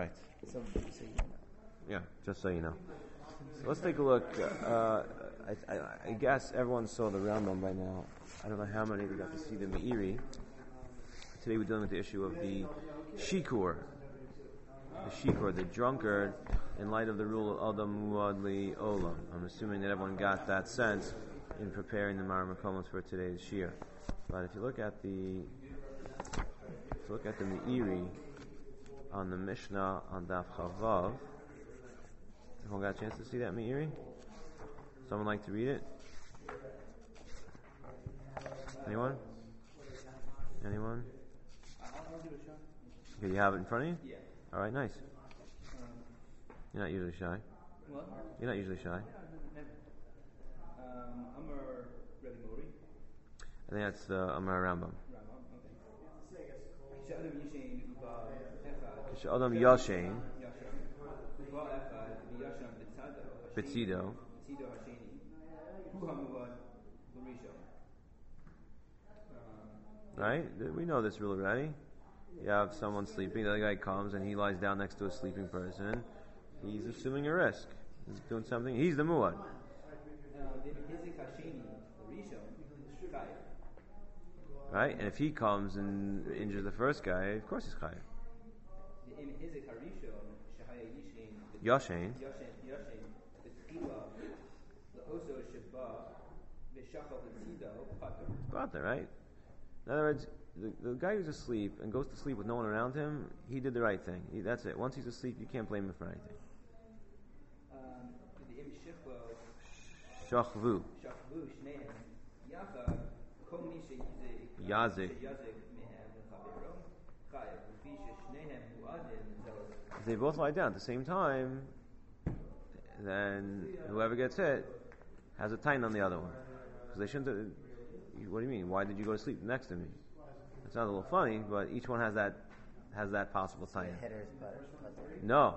Right. So you know. Yeah, just so you know. So let's take a look. I guess everyone saw the Rambam by now. I don't know how many they got to see the Meiri. Today we're dealing with the issue of the Shikur. The Shikur, the drunkard, in light of the rule of Adam Muad Li Olam. I'm assuming that everyone got that sense in preparing the Mar Makomos for today's Shir. But if you look at the Meiri on the Mishnah on Daf Chavav, everyone got a chance to see that Meiri? Someone like to read it? Anyone? Okay, you have it in front of you? Yeah. All right, nice. You're not usually shy. What? You're not usually shy. Amar Rebbe Mori. I think that's Amar Rambam. Adam Yashain Betzido. Right? We know this rule already. You have someone sleeping, the other guy comes and he lies down next to a sleeping person. He's assuming a risk. He's doing something. He's the muad. Right? And if he comes and injures the first guy, of course he's chayav. Yashain. Pater, right? In other words, the guy who's asleep and goes to sleep with no one around him, he did the right thing. That's it. Once he's asleep, you can't blame him for anything. Shachvu. Yazik. If they both lie down at the same time, then whoever gets hit has a tain on the other one. Because they shouldn't. What do you mean? Why did you go to sleep next to me? It sounds a little funny, but each one has that possible tain. The hitter's better. No.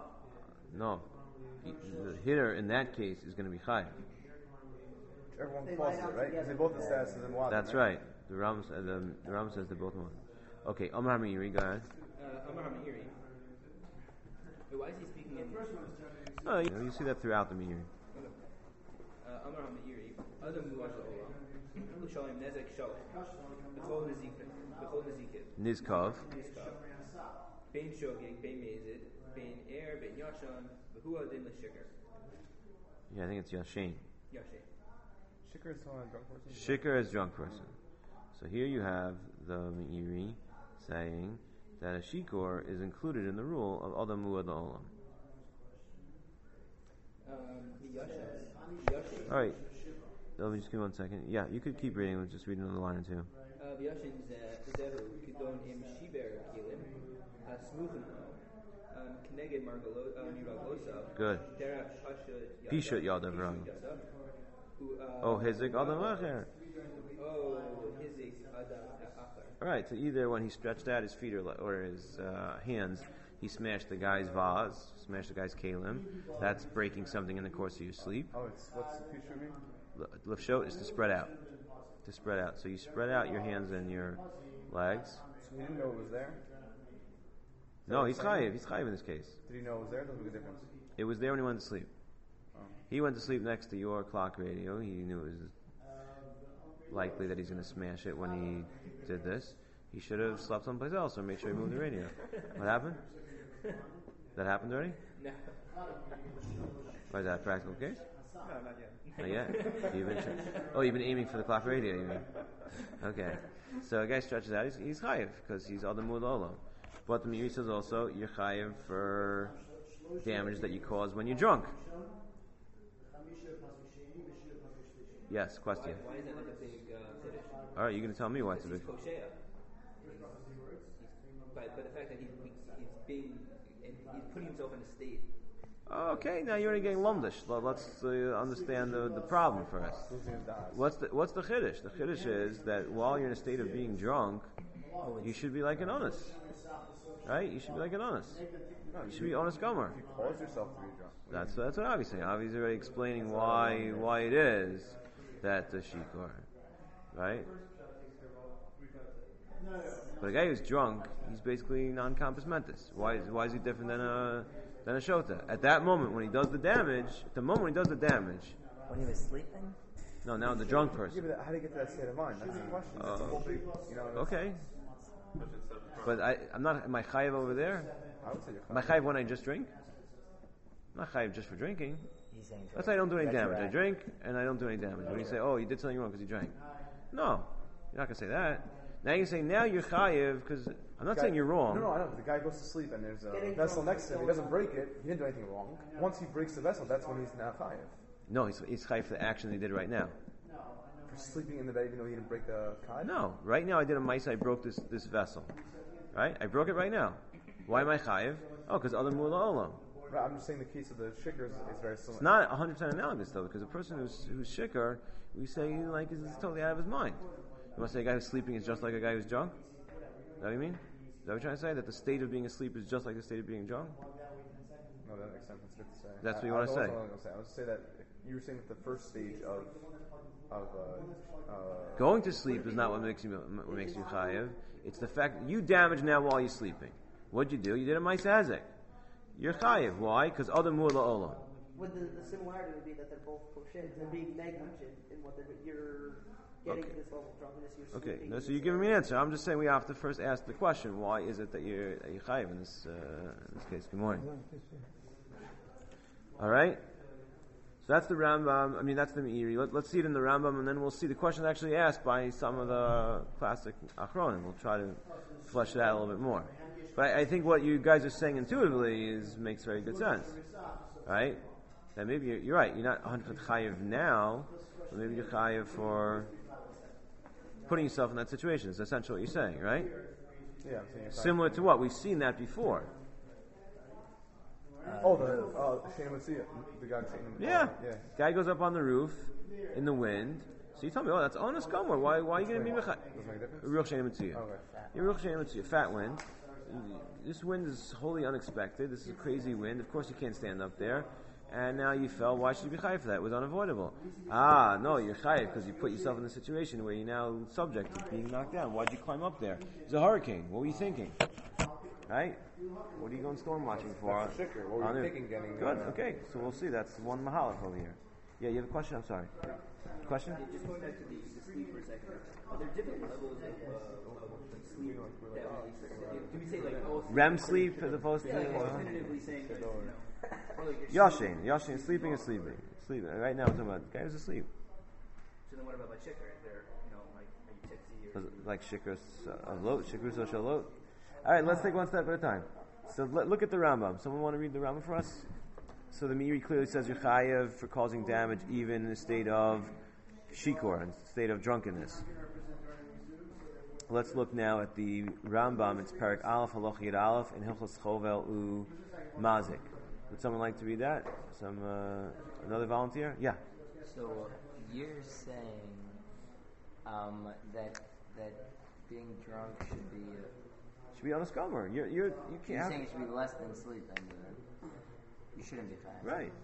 The hitter in that case is going to be chayav. Everyone falls it, right? Because they both the status of the muad. That's right. The Ram says they're both one. Okay, Amar Meiri, go ahead. Amar Meiri. Why is he speaking in? Oh, you see that throughout the Meiri. Amar Meiri. Adam Muad Olam. Shalom Nezek Shalom. B'chol Nezikin. Nizkov. Bein Shogeg, Bein Mezid, Bein Er, Bein Yashan, B'hu Adin L'Shikr. Yeah, I think it's Yashain. Yashain. Shikr is a drunk person. Shikr is drunk person. So here you have the Meiri saying that a shikor is included in the rule of Adam Muad Olam. All right. Let me just give me 1 second. Yeah, you could keep reading. Let's just read another line or two. Good. Pishut Yadav Rang. Oh, Hizik Adam Acher. All right, so either when he stretched out his feet or his hands, he smashed the guy's vase, smashed the guy's kalim. That's breaking something in the course of your sleep. Oh, what's the pishut mean? Lefshot is to spread out. To spread out. So you spread out your hands and your legs. So he didn't know it was there? No, he's chayiv. He's chayiv in this case. Did he know it was there? Doesn't make a difference. It was there when he went to sleep. Oh. He went to sleep next to your clock radio. He knew it was likely that he's going to smash it when he did this. He should have slept someplace else or made sure he moved the radio. What happened? That happened already? No. Why is that a practical case? No, not yet. Not yet? You've been aiming for the clock radio, you mean? Okay. So a guy stretches out, he's chayiv, because he's Adam Muad Olam. But the Meiri says also, you're chayiv for damage that you cause when you're drunk. Yes, question. Why is that like a big finish? Alright, you're going to tell me why it's a big... He's kosher. But the fact that he's putting himself in a state. Okay, now you're already getting lumdish. Let's understand the problem first. What's the chiddush? The chiddush is that while you're in a state of being drunk, you should be like an honest. Right? You should be like an honest. You should be honest gomer. You cause yourself to be drunk. That's what Avi's saying. Avi's already explaining why it is that the shikor. Right? But a guy who's drunk, he's basically non-compos mentis. Why is he different than a shota? At that moment when he does the damage, When he was sleeping? no, now the drunk person. Yeah, but how do you get to that state of mind? That's the question. That's a whole big, Okay. But I'm not. Am I chayiv over there? I would say you're Am I chayiv when I just drink? I'm not chayiv just for drinking. He's saying Let's say I don't do any damage. I drink and I don't do any damage. When you say, "Oh, you did something wrong because you drank," no, you're not gonna say that. Now you say, "Now you're chayiv," because I'm not saying you're wrong. No, I know. The guy goes to sleep and there's a vessel next to him. He doesn't break it. He didn't do anything wrong. Once he breaks the vessel, that's when he's now chayiv. No, he's chayiv for the action that he did right now. For sleeping in the bed even though he didn't break the kai? No, right now I did a mice. I broke this vessel. Right, I broke it right now. Why am I chayiv? Oh, because other mula olam. Right, I'm just saying the case of the shikr is very similar. It's not 100% analogous though, because a person who's shikar, we say like is totally out of his mind. You want to say a guy who's sleeping is just like a guy who's drunk? Is that what you mean? Is that what you're trying to say? That the state of being asleep is just like the state of being drunk? No, that makes sense. That's good to say. That's what you want to say. I was say that you were saying that the first stage of going to sleep is not what makes you chayiv. It's the fact that you damage now while you're sleeping. What'd you do? You did a ma'aseh. You're chayiv. Why? Because other mula olam. Well, the similarity would be that they're both kosher. They're being negligent in what you're getting to this level of drunkenness. You're okay. No, so you're giving me an answer. I'm just saying we have to first ask the question: why is it that you're chayiv in this case? Good morning. All right. So that's the Rambam. I mean, that's the Meiri. Let's see it in the Rambam, and then we'll see the question actually asked by some of the classic Achronim. We'll try to flesh it out a little bit more. But I think what you guys are saying intuitively makes very good sense, right? That maybe you're right. You're not 100% chayiv now, but maybe you're chayiv for putting yourself in that situation. It's essentially what you're saying, right? Yeah. Similar to what we've seen that before. Shane would see it. The guy saying, yeah. Guy goes up on the roof in the wind. So you tell me, that's honest gomer. Why are you going to be mechayiv? Ruach Shane Mitzvah. You're Ruach Shane Mitzvah. Fat wind. This wind is wholly unexpected. This is a crazy wind. Of course you can't stand up there. And now you fell. Why should you be chayiv for that? It was unavoidable. No, you're chayiv because you put yourself in a situation where you're now subject to being knocked down. Why'd you climb up there? It's a hurricane. What were you thinking? Right? What are you going storm watching for? That's shikr. What were you thinking getting? Good. Okay. So we'll see. That's one mahalach over here. Yeah, you have a question? I'm sorry. Question? Just going back to the sleep for a second. Are there different levels of sleep that do we say REM sleep as opposed to definitively saying Yashin. Sleeping is sleeping. Sleeping. Right now we're talking about the guy who's asleep. So then what about shikr? Is there, are you tipsy or like shikr alot, shikr social alot? All right, let's take one step at a time. So look at the Rambam. Someone want to read the Rambam for us? So the Meiri clearly says you're chayev for causing damage even in a state of shikor, in a state of drunkenness. Let's look now at the Rambam. It's Perek Aleph, Halach Yud Aleph, and Hilchos Chovel U Mazik. Would someone like to read that? Another volunteer? Yeah. So you're saying that being drunk should be on a scummer. You can't. You're saying it should be less than sleeping. You shouldn't be fast. Right.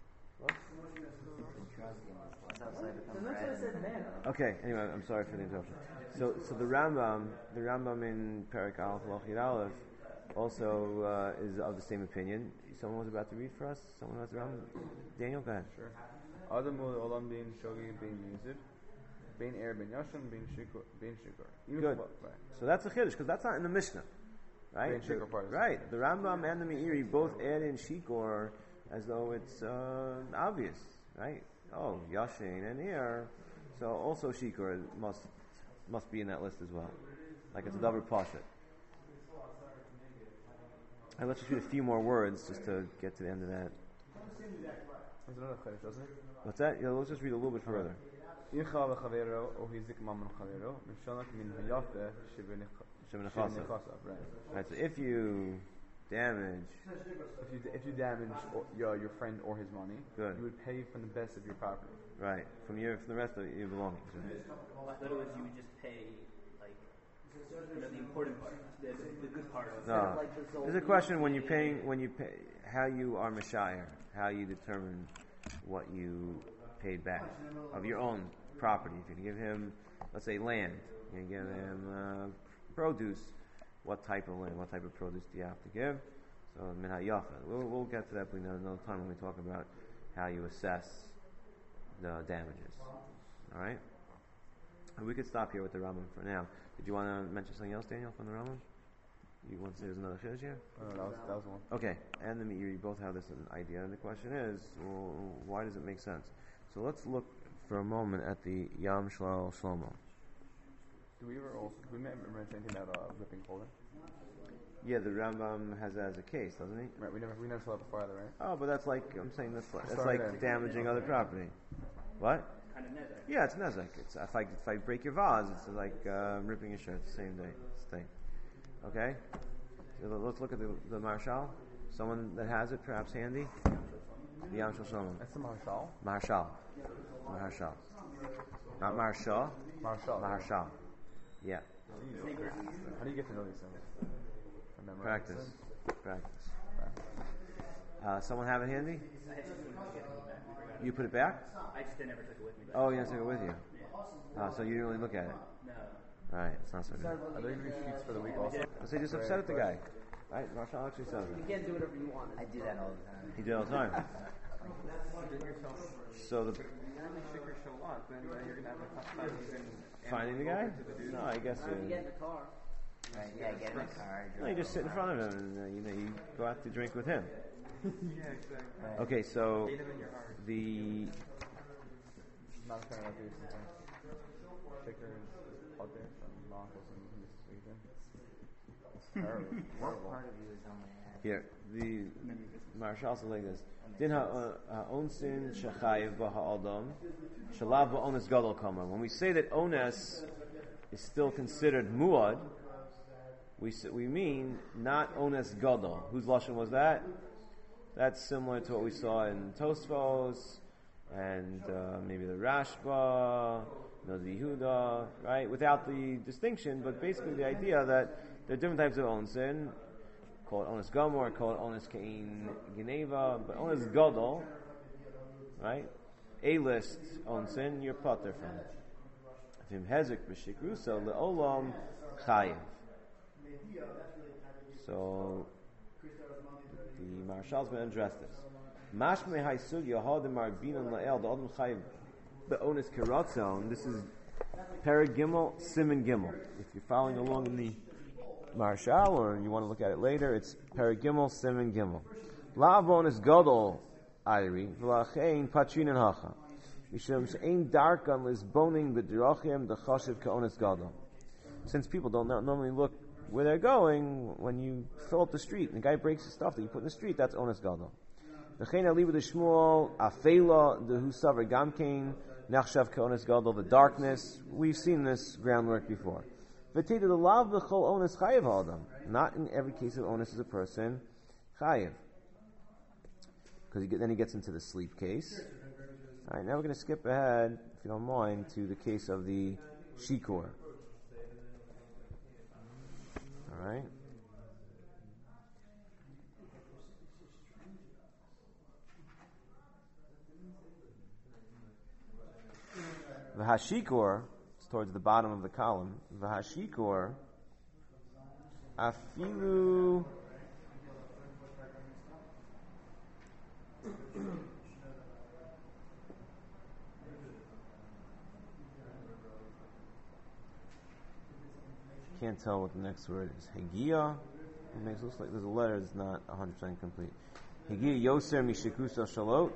Drunk. Okay. Anyway, I'm sorry for the interruption. So the Rambam in Perek Aleph Halach Yud Aleph also is of the same opinion. Someone was about to read for us. Someone has the Rambam. Daniel, go ahead. Sure. Adam olam bein shogi bein yizir, bein er bein yashon bein shikor. Good. So that's a chiddush because that's not in the Mishnah, right? Right. The Rambam and the Meiri both add in shikor as though it's obvious, right? Oh, yashin and er, so also shikor must be in that list as well, like it's a double pashat. And let's just read a few more words just to get to the end of that. There's another chiddush, doesn't it? What's that? Yeah, let's just read a little bit further. Right. So if you damage, if you damage your friend or his money, good. You would pay from the best of your property. Right. From the rest of your belongings. Right? In other words, you would just pay the important part, the good part. No. There's a question when you pay how you are mashayir, how you determine what you paid back of your own property. If you give him, let's say, land, you give him produce, what type of land, what type of produce do you have to give? So min hayacha. We'll get to that another time when we talk about how you assess the damages. All right. And we could stop here with the Rambam for now. Did you want to mention something else, Daniel, from the Rambam? You want to say there's another chiddush here? That was one. Okay, and the Meiri both have this idea, and the question is, well, why does it make sense? So let's look for a moment at the Yam Shlal Shlomo. Do we mention anything about ripping clothing? Yeah, the Rambam has that as a case, doesn't he? Right, we never saw that before either, right? Oh, but that's like, I'm saying that's like damaging other property. What? Kind of nezek. Yeah, it's nezek. It's if I break your vase, it's like ripping your shirt. It's the same thing. Okay. So let's look at the Marshal. Someone that has it, perhaps handy. The Yam Shel Shlomo. That's the Marshal? Marshal. Not Marshal. Marshal. Yeah. How do you get to know these things? Practice. Someone have it handy? I had something to get it back. You put it back? I just never took it with me. Oh, you didn't take it with you. So you didn't really look at it. No. Right, it's not so good. Are there going to be sheets for the week also? So you just upset at the guy. Right? Marshal actually says You it. can't do whatever you want. I do that all the time. He did all the time. So the finding the guy? No, I guess Or if you get in the car. Right, yeah, get in the car. no, you just sit in front of him and you go out to drink with him. Right. Okay, so the Not a fan of these sometimes. Shaker is out there from Marcos and this weekend. It's terrible. What part of you is on my head? here the Marshal says like this: Din ha'onsin shechayev b'ha'adam shalav ba'ones gadol kama. When we say that ones is still considered muad, we mean not ones gadol. Whose lashon was that? That's similar to what we saw in Tosfos and maybe the Rashba, the Yehuda, right? Without the distinction, but basically the idea that there are different types of onsin. Call it ones gomor, call it ones kain geneva, but ones gadol, right? A-list onsin, you're potter from it. Vim hezek b'shikrusa le'olam chayiv. So the Marshal's going to address this. Mashmei haisug yahadim arbinan la'el the adam chayiv be'onis keratzon. This is Perek Gimel, Siman Gimel. If you're following along in the Marshal or you want to look at it later, it's Perek Gimel, Siman Gimel. La'av onis gadol ayri v'la'chein patrinan hacha. Mishum she'ein darkan lisboning b'dirachim the chashiv ka'onis gadol. Since people don't normally look where they're going, when you fill up the street and the guy breaks the stuff that you put in the street, that's onis gadol. V'chein aliva d'shmuel afela dehu savar gamkein nachshav ka'onis gadol, the darkness. We've seen this groundwork before. V'tei the lav b'chol onis chayiv ha'adam. Not in every case of onis is a person chayiv. Because then he gets into the sleep case. Alright, now we're going to skip ahead, if you don't mind, to the case of the shikor. Alright. V'hashikor, it's towards the bottom of the column. V'hashikor, afilu can't tell what the next word is. Hegia. It makes it look like there's a letter that's not 100% complete. Hegia yoser mishikusa shalot.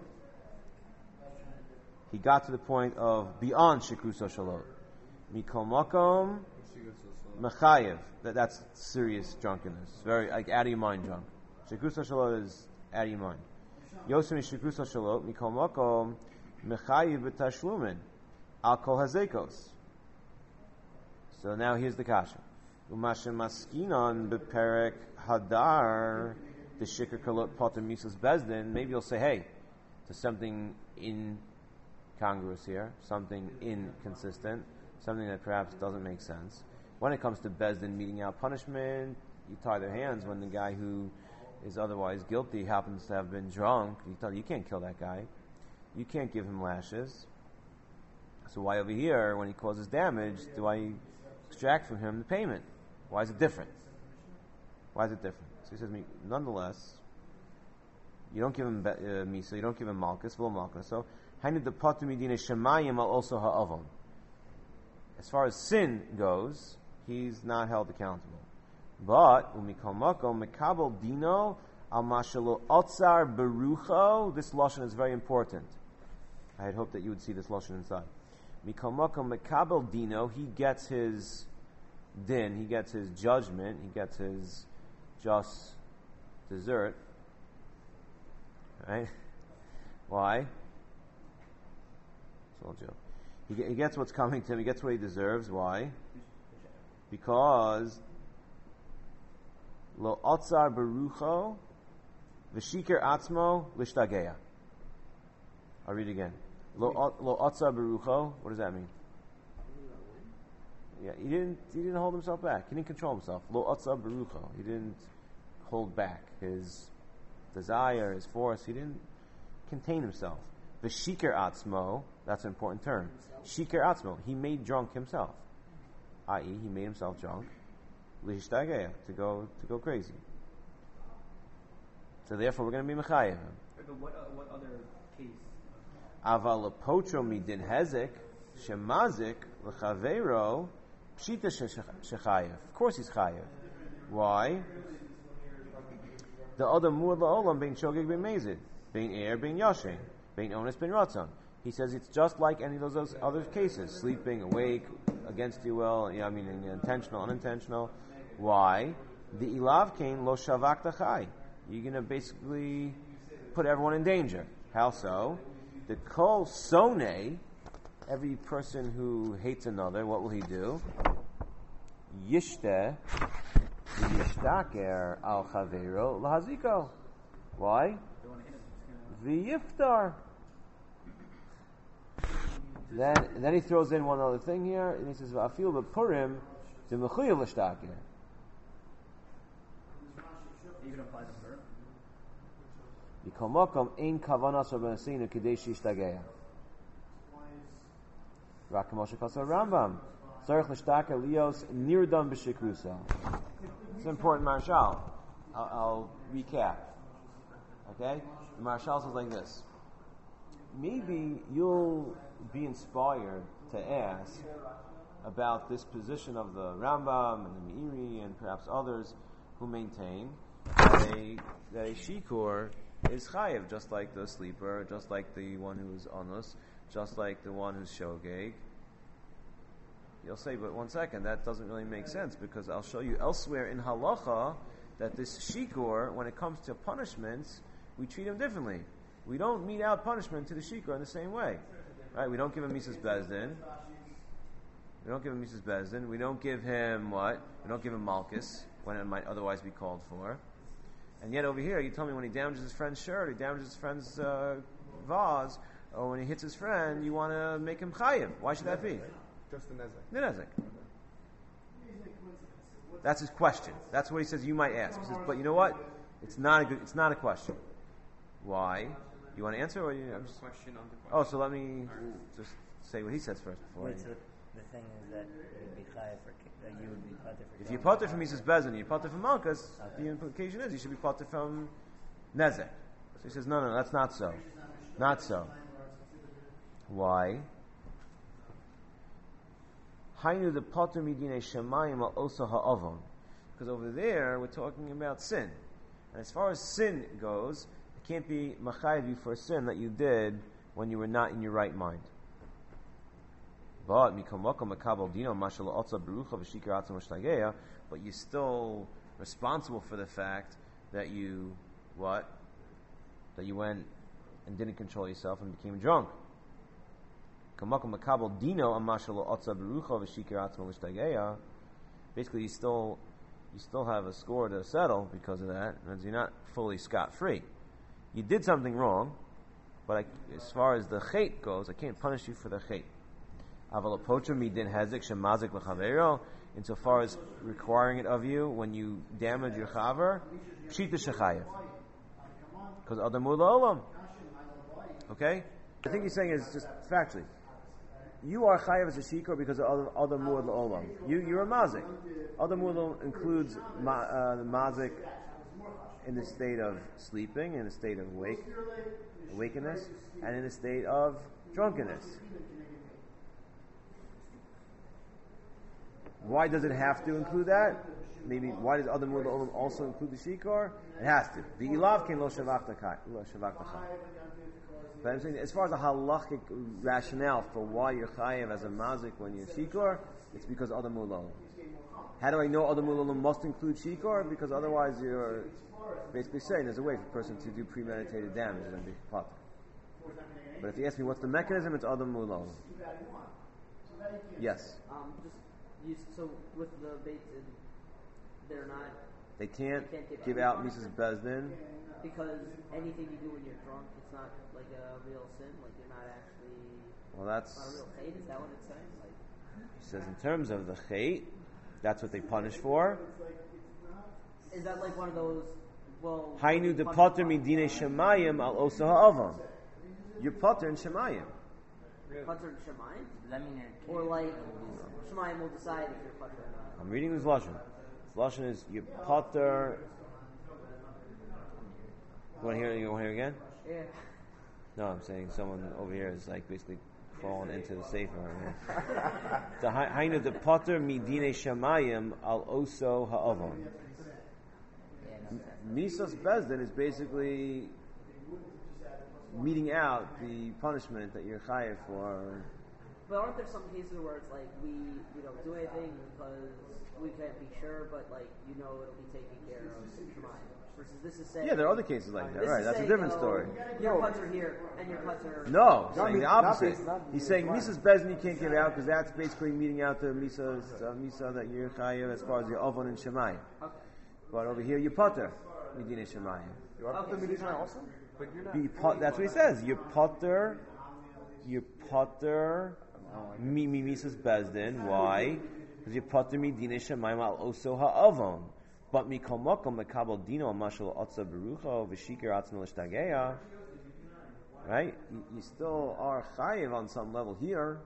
He got to the point of beyond shikusa shalot. Mikol makom mechayev. That's serious drunkenness. Very like out of your mind drunk. Shikusa shalot is out of your mind. Yoser mishikusa shalot mikol makom mechayev b'tashlumin al kol hazekos. So now here's the kasha. Umashem maskinon beperek hadar the shikar kalot potter misus bezdin. Maybe you'll say, hey, there's something incongruous here, something inconsistent, something that perhaps doesn't make sense. When it comes to bezdin meeting out punishment, you tie their hands when the guy who is otherwise guilty happens to have been drunk. You tell you can't kill that guy, you can't give him lashes. So why over here, when he causes damage, do I extract from him the payment? Why is it different? Why is it different? So he says, nonetheless, you don't give him misa, you don't give him malchus, v'lo malchus. So, hainu de patu midine shemayim al also ha'avon. As far as sin goes, he's not held accountable. But umikol makom mekabel dino al mashalo otzar berucho. This lashon is very important. I had hoped that you would see this lashon inside. Mikol makom mekabel dino. He gets his din. He gets his judgment. He gets his just dessert. Right? Why? It's all a joke. He gets what's coming to him. He gets what he deserves. Why? Because lo otzar berucho v'shikir atzmo l'shtageya. I'll read it again. Lo otzar berucho. What does that mean? Yeah, he didn't hold himself back. He didn't control himself. Lo otzar berucho. He didn't hold back his desire, his force. He didn't contain himself. V'shikir atzmo. That's an important term. Shikir atzmo. He made drunk himself. I.e., he made himself drunk. L'hishtageya, to go crazy. So therefore, we're going to be mechayev him. But what other case? Aval lepotro midin hezek shemazik l'chaveiro pshita shechayev. Of course, he's chayev. Why? The other muad la'olam bein shogeg bein mezid, bein air bein yashin, bein onus bein ratzon. He says it's just like any of those other cases: sleeping, awake, against your will. Intentional, unintentional. Why? The ilav kain lo shavak tachai. You're going to basically put everyone in danger. How so? The kol sone, every person who hates another, what will he do? Yishte yishtaker al chavero lahaziko. Why? V'yiftar. Then he throws in one other thing here, and he says, "Va'afil b'purim t'mechuyev l'shtaker." Even apply the verb. Mikol makom ein kavanas rabbeinu k'dei shishtageya. Rak Moshe Kasar Rambam tzarich l'shtaker lios nirdam b'shikrusa. It's an important marshal. I'll recap. Okay, the marshal says like this. Maybe you'll be inspired to ask about this position of the Rambam and the Meiri and perhaps others who maintain that a shikur is chayiv, just like the sleeper, just like the one who's onus, just like the one who's shogeg. You'll say, but one second, that doesn't really make sense, because I'll show you elsewhere in halacha that this shikur, when it comes to punishments, we treat him differently. We don't mete out punishment to the shikar in the same way. Right? We don't give him Mises Bezdin. We don't give him what? We don't give him Malchus, when it might otherwise be called for. And yet over here, you tell me when he damages his friend's shirt, he damages his friend's vase, or when he hits his friend, you want to make him chayiv. Why should that be? Just the nezek. The nezek. That's his question. That's what he says you might ask. He says, but you know what? It's not a question. Why? You want to answer, or you? I'm just Question on the question. Oh, so let me just say what he says first before. Wait, so the thing is that it would be chayav that you would be potter for. If you potter from Mises Bezin, you potter from Malchus, the implication is you should be potter from Nezek. So he says, no, that's not so. Not so. Why? Hainu the potter midine shemayim al osa ha'avon. Because over there we're talking about sin, and as far as sin goes, it can't be machayev you for a sin that you did when you were not in your right mind. But you're still responsible for the fact that you went and didn't control yourself and became drunk. Basically, you still have a score to settle because of that, and you're not fully scot-free. You did something wrong, but as far as the chait goes, I can't punish you for the chait. Insofar as requiring it of you when you damage your chaver, pshita shechayev. Because adamu la'olam. Okay? I think he's saying is just factually. you are chayav as a shikor because of other muad la'olam. You're a mazik. Other muad includes the mazik in the state of sleeping, in the state of awakeness, and in the state of drunkenness. Why does it have to include that? Maybe why does other muad la'olam also include the shikor? It has to. The ilav can lo shavachta chai. But I'm saying, as far as a halachic rationale for why you're chayev as a mazik when you're shikor, it's because other muad. How do I know other muad must include shikor? Because otherwise you're basically saying there's a way for a person to do premeditated damage and be potter. But if you ask me what's the mechanism, it's other muad. Yes. So with the baits, they're not. They can't give out Mrs. Bezdin. Because anything you do when you're drunk, it's not like a real sin. Like you're not actually. Well, that's not a real hate. Is that what it's saying? Like, it says in terms of the hate, that's what they punish for. Is that like one of those? Well. Hainu de potter midine shemayim al osa ha'avam. You're potter in shemayim. Potter in shemayim? Does that mean Or like shemayim will decide if you're potter or not. I'm reading this lashon. This lashon is you potter. You want to hear it again? Yeah. No, I'm saying someone over here is like basically falling into the safer. Right? The hainu de potter midine shemayim al oso ha'avam. Misas Bezdin is basically meeting out the punishment that you're chayav for. But aren't there some cases where it's like we don't do anything because we can't be sure, but like it'll be taken care of shemayim? Versus this is saying, there are other cases like that, right? That's a different story. Your cuts are here, and your cuts are... No, saying the opposite. He's saying Misas Bezdin you can't give out because that's basically meeting out the Misa that you're chayav as far as the Avon and Shemayim. Okay. But over here you potter Medina Shemayim. You are potter Medina Shemayim also? But you're not... That's what he says. You potter Misas Bezdin. Why? Because you potter Medina Shemayim al oso ha'avon. But mikol makom mekabel dino mashal otza berucha v'shikir atzma l'shtageya. Right? You still are chayiv on some level here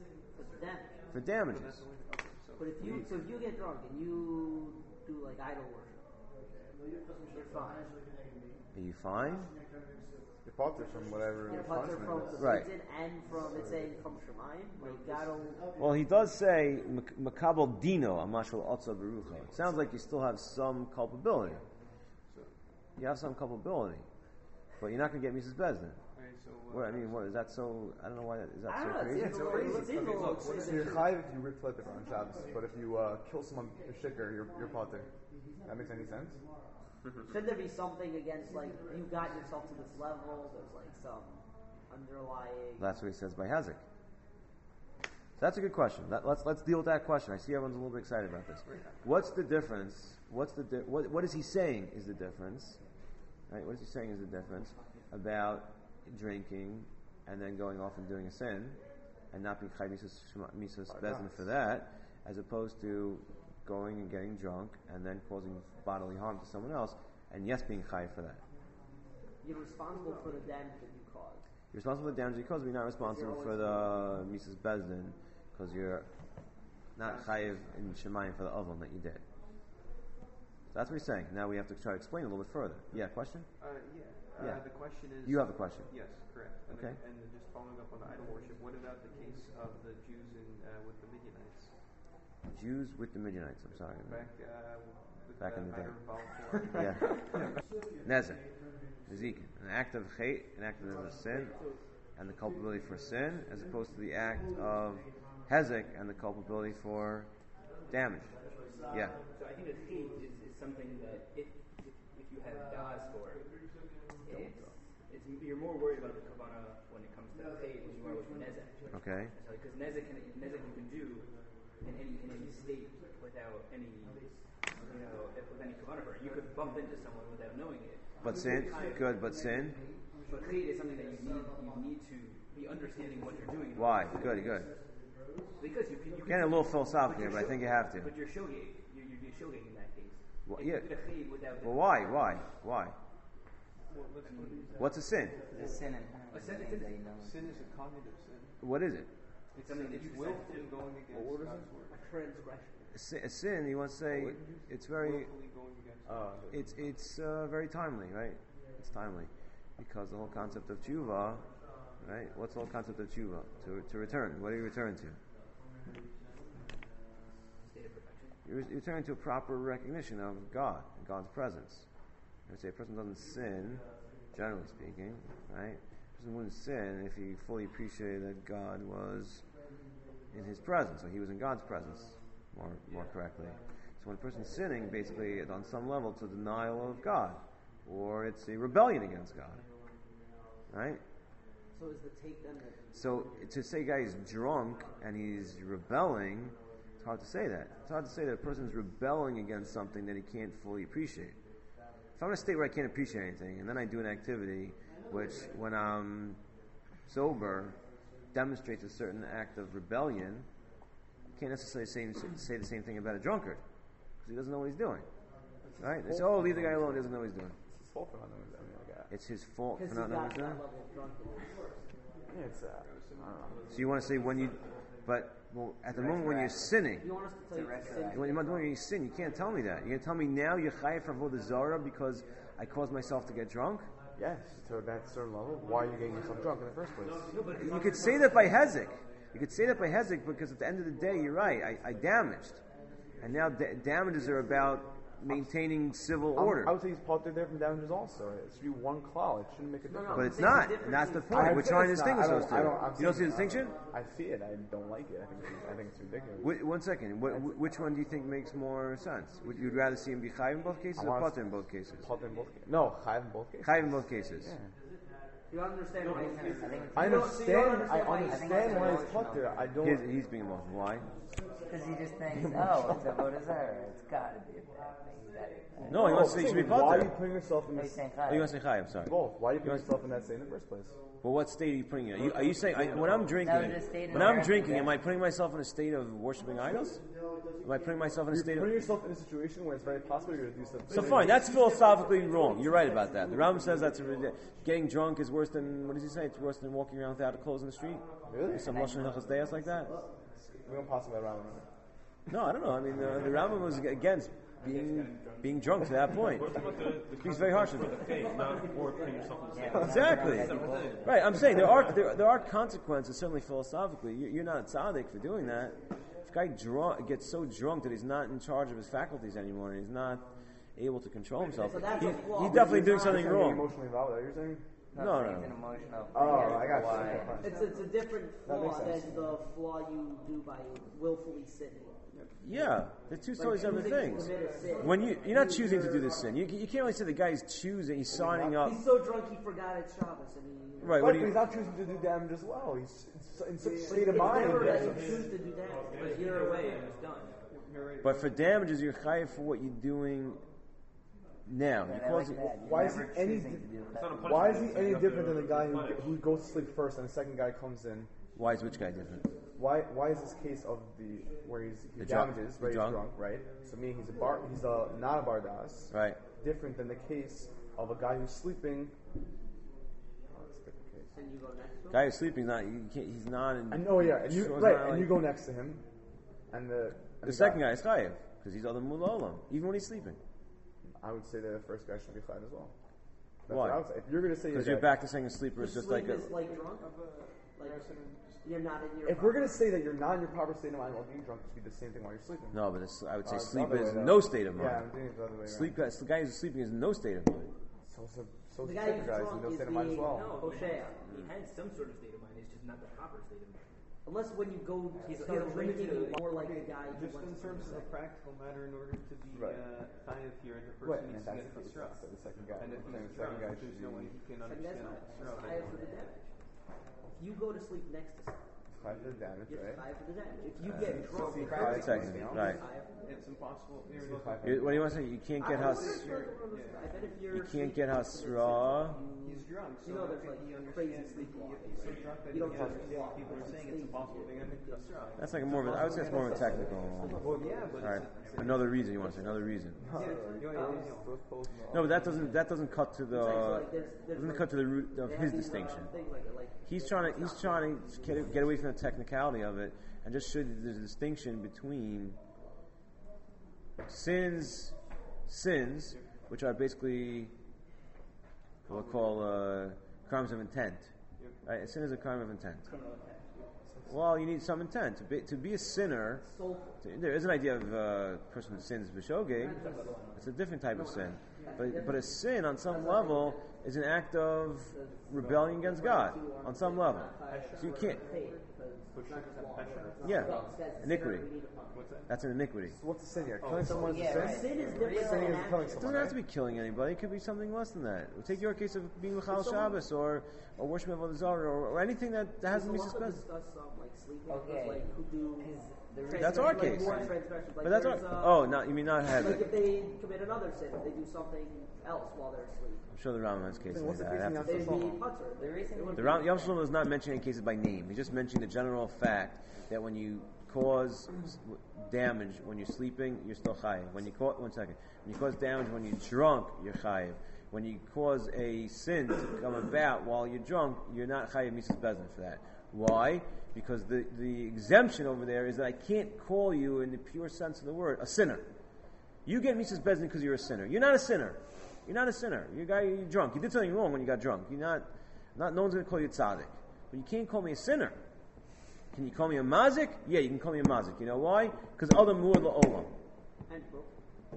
for damages. But if you get drunk and you do like idol worship, you're fine. Are you fine? Your potter from whatever. Your potter from the right. And from it's saying from Shemayim. Like God. Well, he does say makabel dino amashal otza berucha. It sounds like you still have some culpability. You have some culpability, but you're not going to get Mrs. Bezdin. What is that so? I don't know why. Is that so crazy? It's crazy. So you're chayiv if you rip flip it on Shabbos, but if you kill someone with a shikr, you're potter. That makes any sense? Should there be something against like you got yourself to this level? There's like some underlying. That's what he says by Hezek. So that's a good question. Let's deal with that question. I see everyone's a little bit excited about this. What's the difference? What is he saying is the difference? Right? What is he saying is the difference about drinking and then going off and doing a sin and not being chayav misas bezdin for that, as opposed to going and getting drunk and then causing bodily harm to someone else, and yes, being chayav for that. You're responsible for the damage that you caused. You're responsible for the damage you caused, but you're not responsible for the misas bezdin because you're not chayav in shemayim for the oven that you did. So that's what he's saying. Now we have to try to explain a little bit further. Yeah, question? Yeah. The question is... You have a question? Yes, correct. Okay. And just following up on the idol worship, what about the case of the Jews with the Midianites? Jews with the Midianites, I'm sorry. Back in the day. Yeah. Nezer. Ezekiel. An act of hate, an act of sin, and the culpability for sin, as opposed to the act of Hezek and the culpability for damage. Yeah. So I think that hate is something that if you have das for it, you're more worried about the kavanah when it comes to hate than you are with nezek. Okay. Because nezek you can do in any state without any with any kavanah for it. You could bump into someone without knowing it. But sin, good. But sin. But hate is something that you need to be understanding what you're doing. Why? Good. Because you getting a little philosophical here, but I think you have to. But you're shogeg. You're shogeg in that case. Well, yeah. Well, why? What's a sin? It's a sin and sin is a cognitive sin. What is it? It's something that you willfully going against What is God's it? word. A transgression. A sin, you want to say, it's very, Willfully going against it's very timely, right? It's timely. Because the whole concept of tshuva, right? What's the whole concept of tshuva? To return. What do you return to? state of perfection. You return to a proper recognition of God and God's presence. I would say a person doesn't sin, generally speaking, right? A person wouldn't sin if he fully appreciated that God was in his presence, or he was in God's presence, more correctly. So when a person's sinning, basically, on some level, it's a denial of God, or it's a rebellion against God, right? So is the take then that So to say a guy is drunk and he's rebelling, it's hard to say that. It's hard to say that a person's rebelling against something that he can't fully appreciate. If I'm in a state where I can't appreciate anything, and then I do an activity which, when I'm sober, demonstrates a certain act of rebellion, I can't necessarily say the same thing about a drunkard, because he doesn't know what he's doing. Right? They say, oh, leave the guy alone, he doesn't know what he's doing. It's his fault for not knowing that. It's his fault because for he not knowing got what to he's that doing? level of drunkenness? Yeah, it's I don't know. So you want to say when you, but well, at the moment when you're sinning, You want us to tell you It's a to sin? retroactive. when you sin, you can't tell me that. You're going to tell me now you're chayav for avodah zarah because I caused myself to get drunk? Yes, to that certain level. Why are you getting yourself drunk in the first place? You could say that by hezek. You could say that by hezek because at the end of the day, you're right. I damaged. And now damages are about maintaining civil order. I would say he's part there from damages also. It should be one claw. It shouldn't make a difference. But it's There's a not. difference And that's the between- point. I We're think trying to it's not. distinguish I don't- those two. I don't- I'm You don't see saying- the distinction? I see it. I don't like it. I think it's ridiculous. One second. Which one do you think makes more sense? Would you rather see him be chayiv in both cases I or want pater in both cases? Potter in both cases. No, Chayiv in both cases. Chayiv in both cases. Yeah. You understand what I'm saying? I You don't- so you understand. I understand why he's understand why he's emotional. Potter. I don't. He's being emotional. Why? Because he just thinks, oh, it's a avodah zarah. It's got to be a bad thing. No, he wants to say he should be Why are you pater. putting yourself in He's this? saying Oh, you want to say chayiv? Sorry. Both. Why are you putting yourself in that state in the first place? Well, what state are you putting it? Are you saying when I'm drinking? No, just state When in I'm there. drinking, am I putting myself in a state of worshiping idols? Am I putting myself in a You're state putting of? yourself in a situation where it's very possible you're going to do something. So fine, that's philosophically wrong. You're right about that. The Rambam says that's getting drunk is worse than, what does he say? It's worse than walking around without clothes in the street. Really? There's some Lashon Hilchos Deos like that. We don't pass that around. No, I don't know. I mean, the Rambam was against being drunk to that point. He's very harsh. Exactly. Right. I'm saying there are consequences, certainly philosophically. You're not tzaddik for doing that. If a guy gets so drunk that he's not in charge of his faculties anymore and he's not able to control himself, So that's a flaw. he's definitely doing something You're being wrong. emotionally involved. Is that what you're saying? No. It's an emotional thing. Oh, I got you. Why? Okay, fine. It's a different That makes flaw than sense. the flaw you do by willfully sinning. Yeah, they're two totally separate choosing to things. commit a sin. When you're not choosing to do this sin, you can't really say the guy's choosing. He's signing up. He's so drunk he forgot it's Shabbos and he. Right. But What do he's you? not choosing to do damage as well. He's in such a It's state of mind. never that that- you choose to do that. But either way, it was done. But for damages, you're chayiv for what you're doing now. And You I cause like that. You're Why is never he any choosing to do that. Why is he any different than the guy who goes to sleep first and the second guy comes in? Why is which guy different? Why is this case of where he The drunk. damages, The where he's drunk. drunk, right? So meaning he's not a bardas, Right. different than the case of a guy who's sleeping. Oh, that's a different case. And you go next to him. Guy who's sleeping. He's not in. I know, yeah, and you Sure, it's right, not and like- you go next to him, and The second guy is chayiv because he's other mulolam, even when he's sleeping. I would say that the first guy should be flat as well. That's Why? what I would say. If you're going to say Because that, you're back to saying a sleeper is just like Sleep a. is like drunk. Like you're not in your. if we're going to say that you're not in your proper state of mind while being drunk, it should be the same thing while you're sleeping. No, but I would say It's the sleep other is way, though. no state of Yeah, mind. I'm doing it the other way. Sleep. The guy who's sleeping is no state of mind. So The the guy second who's guy's in drunk no is state of mind as being well. No, Hoshea. he had some sort of state of mind. It's just not the proper state of mind. Unless when you go He's start limited drinking, to- you're more like the guy who Just went in to terms sleep. of practical matter, in order to be Right. chayiv here, the Right, person and needs to that's get the case. chasra. So the second guy. And if I'm saying he's the second drunk, guy should there's no way be he can And that's understand not chasra. high for the damage. If you go to sleep next to someone, five for the damage, you're right? high for the damage. If you get drunk, see, you're five high seconds, for right. It's impossible. Five What do you want to say? You can't get I has. bet if you're You can't get hasra. He's drunk, so You know, I there's think like he crazy understands that sleepwalking. he's so drunk that You don't he just understands walk. what people are saying. It's impossible to get drunk. That's like a more. I would say it's more of a technical. Well, yeah, but All right. Another reason you want to say another reason. No, No, but that doesn't cut to the doesn't cut to the root of his distinction. He's trying to get away from the technicality of it and just show that there's a distinction between sins, which are basically what we'll call crimes of intent. Right? A sin is a crime of intent. Well, you need some intent to be a sinner. There is an idea of a person who sins b'shogeg. It's a different type of sin, but a sin on some level is an act of rebellion against God on some level. So you can't. Yeah, iniquity. That's an iniquity. So what's the sin here? Killing someone is yeah, a sin? right. Sin is different Sinning than is an killing action. It someone, doesn't have to right? be killing anybody. It could be something less than that. Take your case of being Michal Shabbos or worshiping of the Zara or anything that has So a we'll mitzvah. also discuss like sleeping, Okay. like who do That's our case. more transgressions. Like But that's there's, oh, not you mean not like Hezek. if they commit another sin, if they do something else while they're asleep, I'm sure the Rambam's case. What's the I'd case have in to- Yom they'd be Tov? putter. The reason The Yom Shalom is not mentioning cases by name. He's just mentioning the general fact that when you cause damage when you're sleeping, you're still chayiv. When you when you cause damage when you're drunk, you're chayiv. When you cause a sin to come about while you're drunk, you're not chayiv mitzvah bezin for that. Why? Because the exemption over there is that I can't call you in the pure sense of the word a sinner. You get mitzvah bezin because you're a sinner. You're not a sinner. You're not a sinner. You're drunk. You did something wrong when you got drunk. You're not. No one's going to call you a tzaddik. But you can't call me a sinner. Can you call me a mazik? Yeah, you can call me a mazik. You know why? Because other mur la'olam. And broke.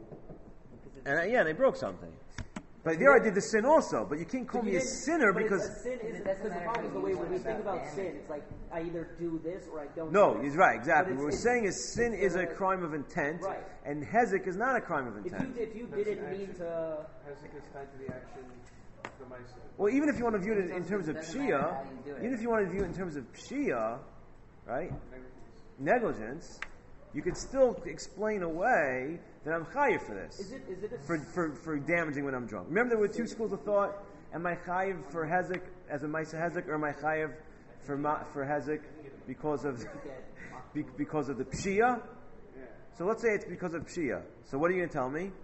And they broke something. But there I did the sin also. But you can't call me a sinner but because it's a sin is It because doesn't the matter problem is the how way you when we use think about about sin, damage. it's like I either do this or I don't. no, do he's this. right. Exactly. But What we're it's- saying is sin is a it's- crime of intent, Right. and hezek is not a crime of If intent. you didn't mean to. Hezek is tied to the action for my sin. Well, even if you want to view it in terms of Doesn't matter pshia, how you do it. even if you want to view it in terms of pshia, right? Negligence, you could still explain away that I'm chayiv for this. Is it a For damaging when I'm drunk. Remember, there were two schools of thought. Am I chayiv for hezek as a ma'aseh hezek, or am I chayiv for hezek because of because of the pshia? So let's say it's because of pshia. So what are you going to tell me?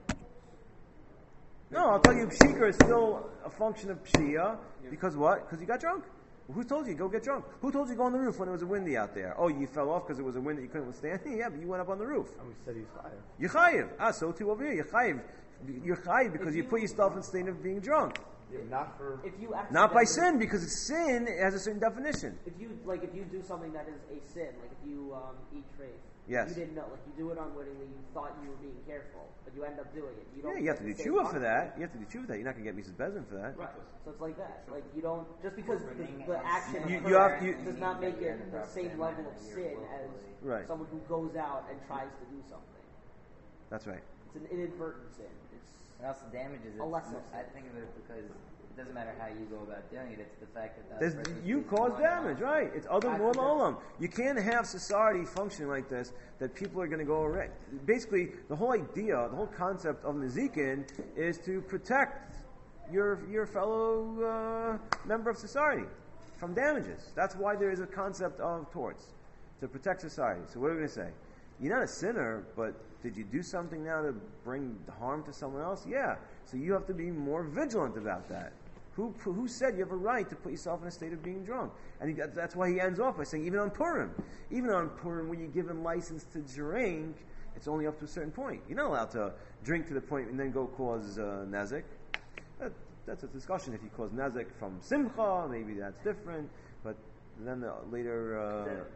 No, I'll tell you pshikar is still a function of pshia because what? Because you got drunk. Well, who told you go get drunk? Who told you go on the roof when it was windy out there? Oh, you fell off because it was a wind that you couldn't withstand? Yeah, but you went up on the roof. And we said he's fire. You're chayiv. So too over here. You're chayiv. You're chayiv because you put yourself in a state of being drunk. Yeah, not for... if you Not by accidentally- sin, because sin has a certain definition. If you do something that is a sin, like if you eat treif, Yes. you didn't know, like you do it unwittingly, you thought you were being careful, but you end up doing it. You don't. Yeah, you have to do get the same tshuva for punishment. that. You have to do tshuva for that. You're not going to get Mrs. Bezin for that. Right. So it's like that. Like you don't just because the action You occurred have- does not make it the same level of sin as Right. someone who goes out and tries to do something. That's right. It's an inadvertent sin. It's And also damages it. A lesser I think of it because it doesn't matter how you go about doing it. It's the fact that There's, you cause damage, right? It's other more olam. You can't have society functioning like this that people are going to go around. Basically, the whole idea, the whole concept of Nezikin is to protect your fellow member of society from damages. That's why there is a concept of torts, to protect society. So what are we going to say? You're not a sinner, but did you do something now to bring harm to someone else? Yeah. So you have to be more vigilant about that. Who said you have a right to put yourself in a state of being drunk? And that's why he ends off by saying, even on Purim, when you're given license to drink, it's only up to a certain point. You're not allowed to drink to the point and then go cause nezek. That's a discussion. If you cause nezek from simcha, maybe that's different. But then later,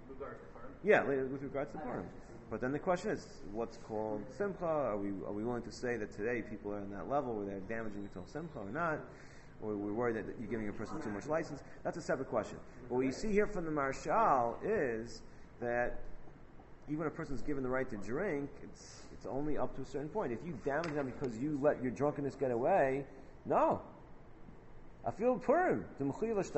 later with regards to Purim. But then the question is, what's called simcha? Are we willing to say that today people are on that level where they're damaging until simcha or not? Or we're worried that you're giving a person too much license? That's a separate question. What we see here from the Marshal is that even when a person's given the right to drink, it's only up to a certain point. If you damage them because you let your drunkenness get away, no. I feel Purim. It's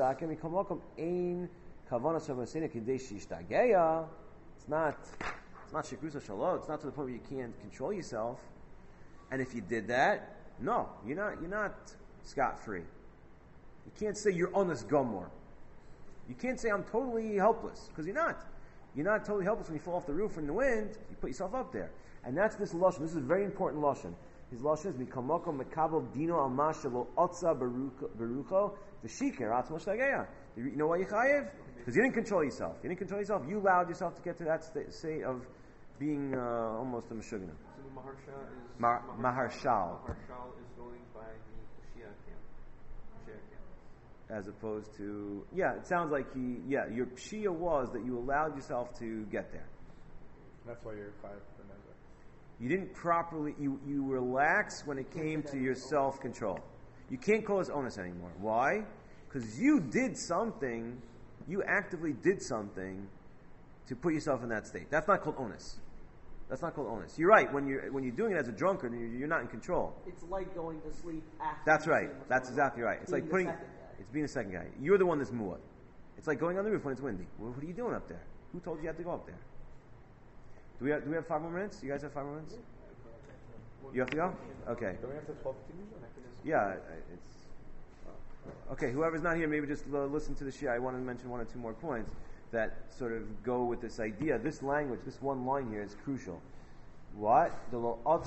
not shikrusa shalom. It's not to the point where you can't control yourself. And if you did that, no, you're not scot-free. You can't say you're honest gomor. You can't say I'm totally helpless, because you're not. You're not totally helpless when you fall off the roof in the wind. You put yourself up there. And that's this lashon. This is a very important lashon. His lashon is mikamoko mekabel dino al mashalo otza berucho v'shiker atzmo shtagaya. You know why you chayev? Because you didn't control yourself. You didn't control yourself. You allowed yourself to get to that state of being almost a meshugana. So the Maharshal is Maharshal. Maharshal is going by the Shia camp. As opposed to, it sounds like your Shia was that you allowed yourself to get there. That's why you're 5 for Nezek. You didn't properly, you relaxed when it came to your self-control. You can't call this onus anymore. Why? Because you did something, you actively did something to put yourself in that state. That's not called onus. That's not called onus. You're right. When you're doing it as a drunkard, you're not in control. It's like going to sleep after. That's right. you've seen what's That's going on. exactly right. It's Being like the putting. second guy. It's being a second guy. You're the one that's muad. It's like going on the roof when it's windy. Well, what are you doing up there? Who told you have to go up there? Do we have 5 more minutes? You guys have 5 more minutes? You have to go? Okay. Don't we have to 12 usually? Yeah, it's okay. Whoever's not here, maybe just listen to the shia. I want to mention 1 or 2 more points that sort of go with this idea. This language, this one line here is crucial. What? Did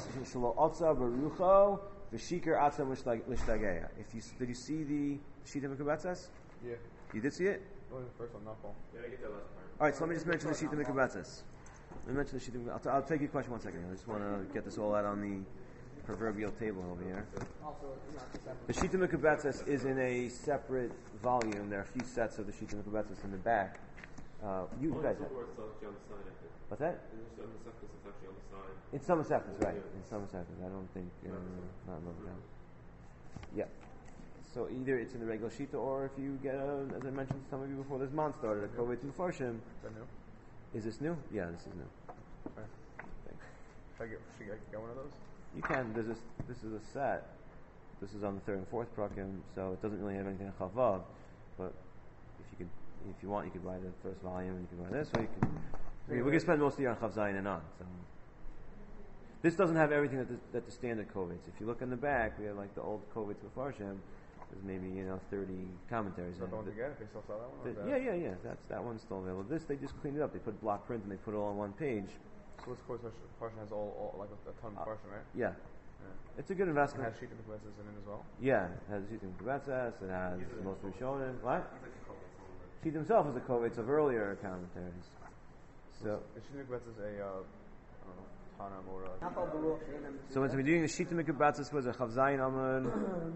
you see the Shita Mikubatzes? Yeah. You did see it? Only the first one, not full. Yeah, I get that last part. All right, so let me just mention the Shita Mikubatzes. Let me mention the Shita Mikubatzes. I'll take your question 1 second. I just want to get this all out on the proverbial table over here. Also, it's not separate. The Shita Mikubatzes is in a separate volume. There are a few sets of the Shita Mikubatzes in the back. You guys have. It's actually on the side, I think. What's that? It's actually on the side. In some sections, right. In some sections. I don't think, not love down. Yeah. So either it's in the regular Shita, or if you get, as I mentioned to some of you before this month started, a Kovet Mufarshim. Is that new? Is this new? Yeah, this is new. Okay. Thanks. Should I get one of those? You can. This is a set. This is on the 3rd and 4th prakim, so it doesn't really have anything in Chavav. But if you want, you could buy the first volume, and you can buy this, or you can. I mean, we're going to spend most of the year on Chav Zayin and on. So this doesn't have everything that the standard Kovets. If you look in the back, we have like the old Kovets Mefarshim. There's maybe 30 commentaries. So don't forget if they still sell that one. Yeah. That one's still available. This they just cleaned it up. They put block print and they put it all on one page. So this course portion has all like a ton of portion, right? Yeah. It's a good It investment. has sheet of Mikubatzes in it as well. Yeah, it has Shita Mikubatzes. It has most Rishonim. What? She himself is a Kovetz of earlier commentaries. So, The sheet of Mikubatzes is a, I don't know, Tanam or like. How about Baruch She'enam so when we're doing the Shita Mikubatzes was a Chav Zayin Amud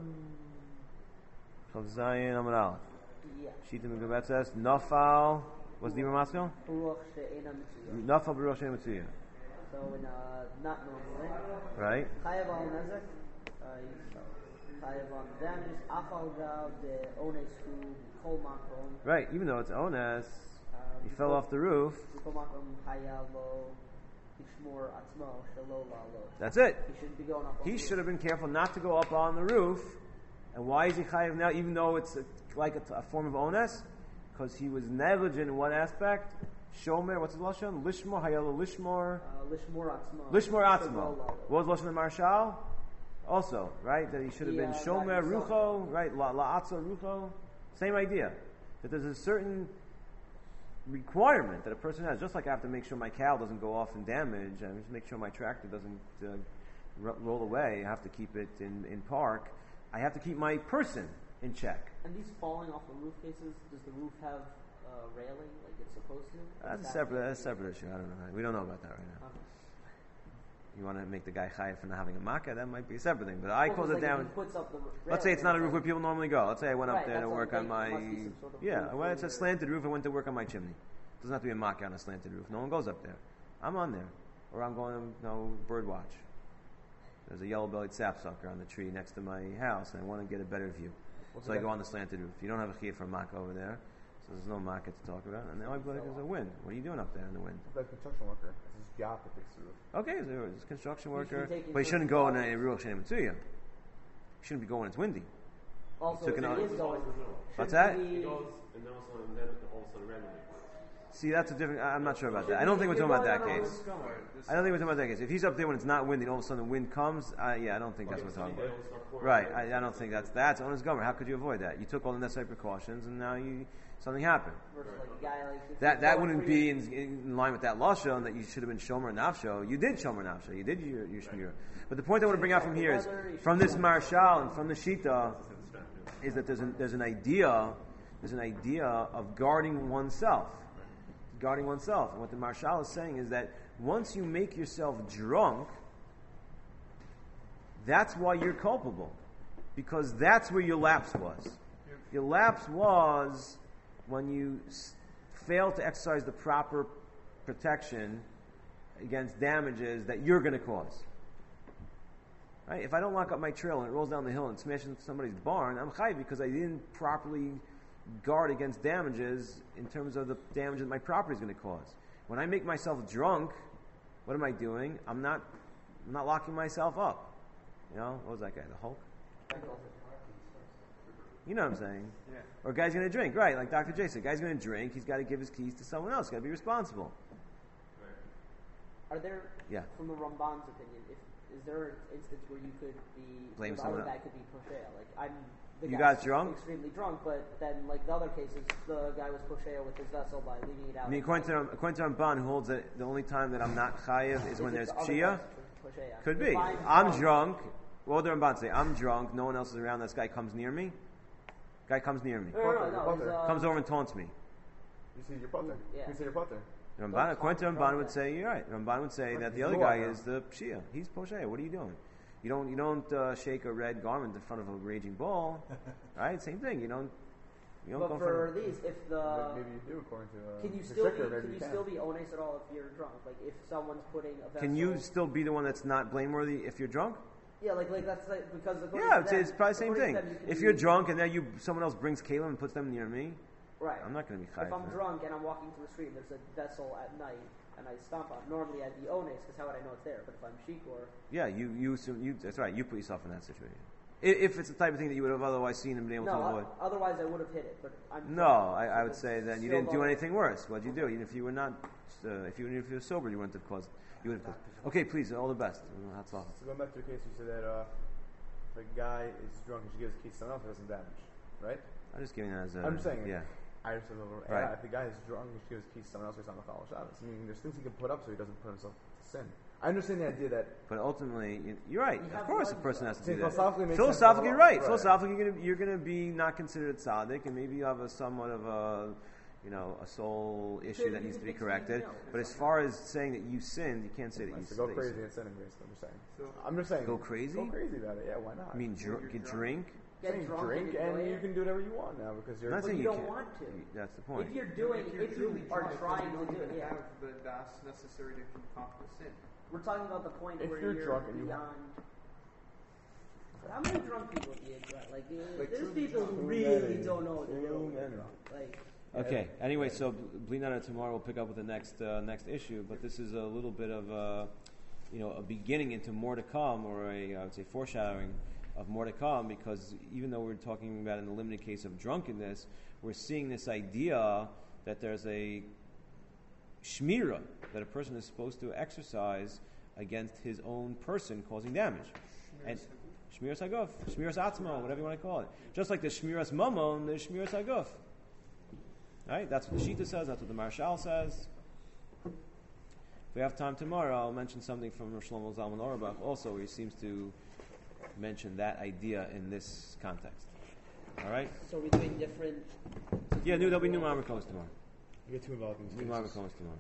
Aleph. Yeah. Shita Mikubatzes Nafal. What's the Maskell? Baruch She'enam Mitzvah. Nafal Baruch Shem Mitzvah. So in not normally. Right. Chayav al Nezek. Chayav on damages. Afal Gav the Ones who Kol Makron. Right. Even though it's Ones, he fell off the roof. Kol Makron Hayalo. Ishmor Atzmo Shelo Lalo. That's it. He shouldn't be going up. He should have been careful not to go up on the roof. And why is he chayiv now, even though it's like a form of ones? Because he was negligent in one aspect. Shomer, what's his lashon? Lishmor, hayalo lishmor. Lishmor Atzmo. Lishmor atzmo. What was lashon of Marshal? Also, right? That he should have been shomer rucho, right? La'atzo rucho. Same idea. That there's a certain requirement that a person has. Just like I have to make sure my cow doesn't go off and damage, and just make sure my tractor doesn't roll away. I have to keep it in park. I have to keep my person in check. And these falling off the roof cases, does the roof have railing like it's supposed to? That's a separate issue. I don't know. We don't know about that right now. You want to make the guy chayiv for not having a makkah, that might be a separate thing. But I close it down. Let's say it's not a roof where people normally go. Let's say I went up there to work on my... Well, it's a slanted roof. I went to work on my chimney. It doesn't have to be a makkah on a slanted roof. No one goes up there. I'm on there. Or I'm going to bird watch. There's a yellow-bellied sapsucker on the tree next to my house, and I want to get a better view. So I go on the slanted roof. You don't have a chiyuv for a makkah over there, so there's no makkah to talk about. And now I believe there's a wind. What are you doing up there in the wind? Like construction worker. It's this gap that fixes the roof. Okay, so it's a construction worker, but he shouldn't go in a Ruach Shem Mitzuya. He shouldn't be going when it's windy. Also, Took it an is going. What's that? It goes, and then also randomly. See, that's a different. I'm not sure about that. I don't think we're talking about that case. I don't think we're talking about that case. If he's up there when it's not windy, and all of a sudden the wind comes, yeah, I don't think that's what we're talking about. Right. I don't think that's Owners Gomer. How could you avoid that? You took all the necessary precautions, and now something happened. Versus like a guy like That wouldn't be in line with that lashon that you should have been shomer nafsho. You did shomer nafsho. You did your shmira. But the point I want to bring out from here is from this marshal and from the shita is that there's an idea of guarding oneself. Guarding oneself. And what the marshal is saying is that once you make yourself drunk, that's why you're culpable. Because that's where your lapse was. Your lapse was when you fail to exercise the proper protection against damages that you're going to cause. Right? If I don't lock up my trailer and it rolls down the hill and smashes into somebody's barn, I'm chayiv because I didn't properly guard against damages in terms of the damage that my property is going to cause. When I make myself drunk, what am I doing? I'm not locking myself up. You know, what was that guy? The Hulk? You know what I'm saying? Yeah. Or a guy's going to drink, right? Like Dr. J said, guy's going to drink. He's got to give his keys to someone else. He's got to be responsible. Are there, Yeah. from the Ramban's opinion, is there an instance where you could be Blame the someone other else. guy could be poshea? Like I'm the You guy got drunk? extremely drunk, but then like the other cases, the guy was poshea with his vessel by leaving it out. I mean, according to Ramban, who holds that the only time that I'm not chayiv is when there's pshia. Could be. I'm drunk. What would the Ramban say? I'm drunk. No one else is around. This guy comes near me. Guy comes near me. No, Comes over and taunts me. You see your putter. Yeah. You see your putter. Ramban, according to Ramban, would say you're right. Ramban would say that the other guy is the pshia. He's poshea. What are you doing? You don't shake a red garment in front of a raging bull, right? Same thing. You don't go But in front for of. these, if the Maybe you do according to. can you the still Shikra, maybe can you can. still be ones at all if you're drunk? Like if someone's putting a vessel. Can you still be the one that's not blameworthy if you're drunk? Yeah, like that's like because according Yeah, to them, it's probably the same according thing. to them, you can If be- you're drunk and then someone else brings Caleb and puts them near me, right, I'm not going to be if chayiv. I'm drunk and I'm walking through the street, and there's a vessel at night, and I stomp on. Normally I'd be ones because how would I know it's there? But if I'm shikor, Yeah, you assume that's right. You put yourself in that situation. If it's the type of thing that you would have otherwise seen and been able to avoid. Otherwise I would have hit it. But I'm No, drunk, I so would say it's then you still didn't do going- anything worse. What'd you do? Even if you were not, if you were sober, you wouldn't have caused. You would have caused. Okay, please, all the best. Hats off. So going back to the case, you said that if a guy is drunk and she gives keys to someone else, it doesn't damage, right? I'm just giving that as a. I'm just saying. Yeah. I just said over. Right. Yeah, if the guy is drunk and she gives keys to someone else, it's on the Chal Shabbos. I mean, there's things he can put up so he doesn't put himself to sin. I understand the idea that But ultimately, you're right. You Of have course, a rights, person has to do that. philosophically makes Philosophically, sense. right. Philosophically, you're going to be not considered a tzaddik, and maybe you have a somewhat of a soul issue that needs to be corrected. But as far as saying that you sinned, you can't say that you So go sinned. crazy and sin and grace. I'm just saying. Go crazy? Go crazy about it. Yeah, why not? I mean, drink. Get saying drunk drink and and enjoy you it. can do whatever you want now because you're. I'm not saying you you don't can't. want to. That's the point. If you are trying to do it, yeah. have the das necessary to concoct the sin. We're talking about the point If where you're drunk and you- beyond. How many drunk people do you drunk? Like there's truly people who drunk. really don't know what they're Too doing. many. Like Okay. Anyway, so Bli Nada tomorrow we'll pick up with the next issue, but this is a little bit of a beginning into more to come, or I would say foreshadowing of more to come, because even though we're talking about in the limited case of drunkenness, we're seeing this idea that there's a shmira that a person is supposed to exercise against his own person causing damage. And shmiras haguf, shmiras atzmo, whatever you want to call it. Just like the shmiras mamon, there's shmiras haguf. Right? That's what the Shita says. That's what the Marshal says. If we have time tomorrow, I'll mention something from Rosh Shlomo Zalman Auerbach also, where he seems to mention that idea in this context. All right? so we're doing different. Yeah, there'll be new Marmakos tomorrow. You get too involved in these New cases. Marmakos tomorrow.